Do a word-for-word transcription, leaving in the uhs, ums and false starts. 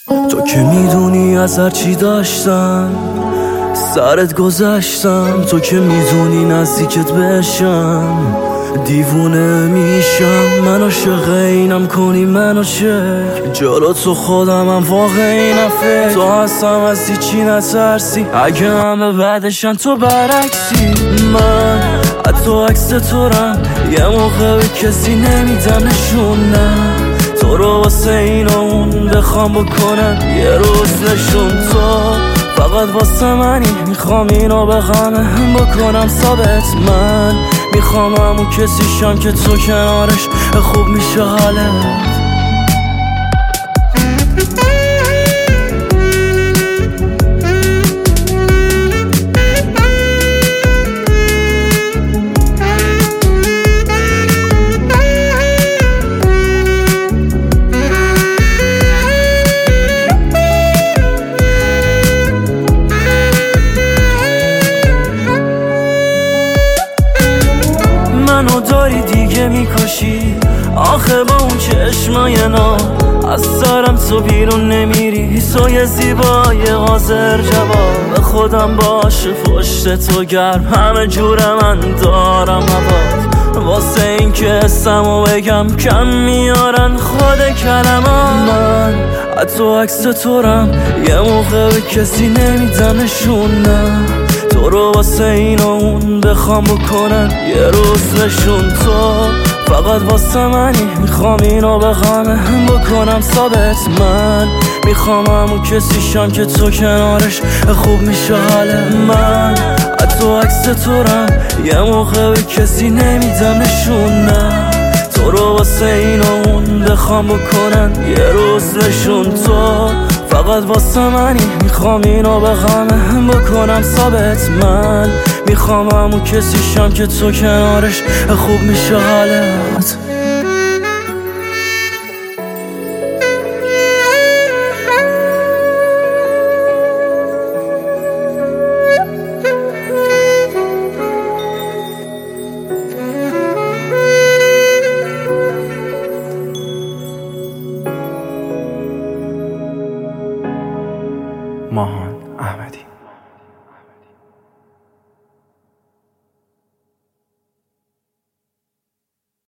تو که میدونی از هر چی داشتم سرت گذشتم، تو که میدونی نزدیکت بشم دیوونه میشم. من عاشق اینم کنی منو چک، جلو تو خودمم واقعی نفر. تو هستم از هیچی نترسی، اگه همه بعدشن تو برعکسی. من حتی عکس تو رم یه موقع به کسی نمیدم نشونم، تو رو واسه این و اون بخوام بکنم یه روز نشون. تو فقط واسه منی، میخوام اینو به غمه بکنم ثابت. من میخوام همون کسیشم که تو کنارش خوب میشه حالت. منو داری دیگه میکشی آخه با اون چشمای نا، از سرم تو بیرون نمیری. سوی زیبای حاضر جواب به خودم باشه پشت تو گرم، همه جور من دارم هوات. واسه این که اسمو بگم کم میارن خود کلمات. من حتی عکس تو رم یه موقع به کسی نمیدم نشونم، تو رو واسه این و اون بخوام بکنن یه روز نشون. تو فقط واسه منی، میخوام اینو به غمه بکنم ثابت. من میخوام همون کسیشم که تو کنارش خوب میشه حاله. من حتی عکس تو رم یه موقع به کسی نمیدم نشونم، تو رو واسه این و اون بخوام بکنن یه روز نشون. تو فقط واسه منی، میخوام اینو به غمه بکنم ثابت. من میخوام همون کسیشم که تو کنارش خوب میشه حالت. ماهان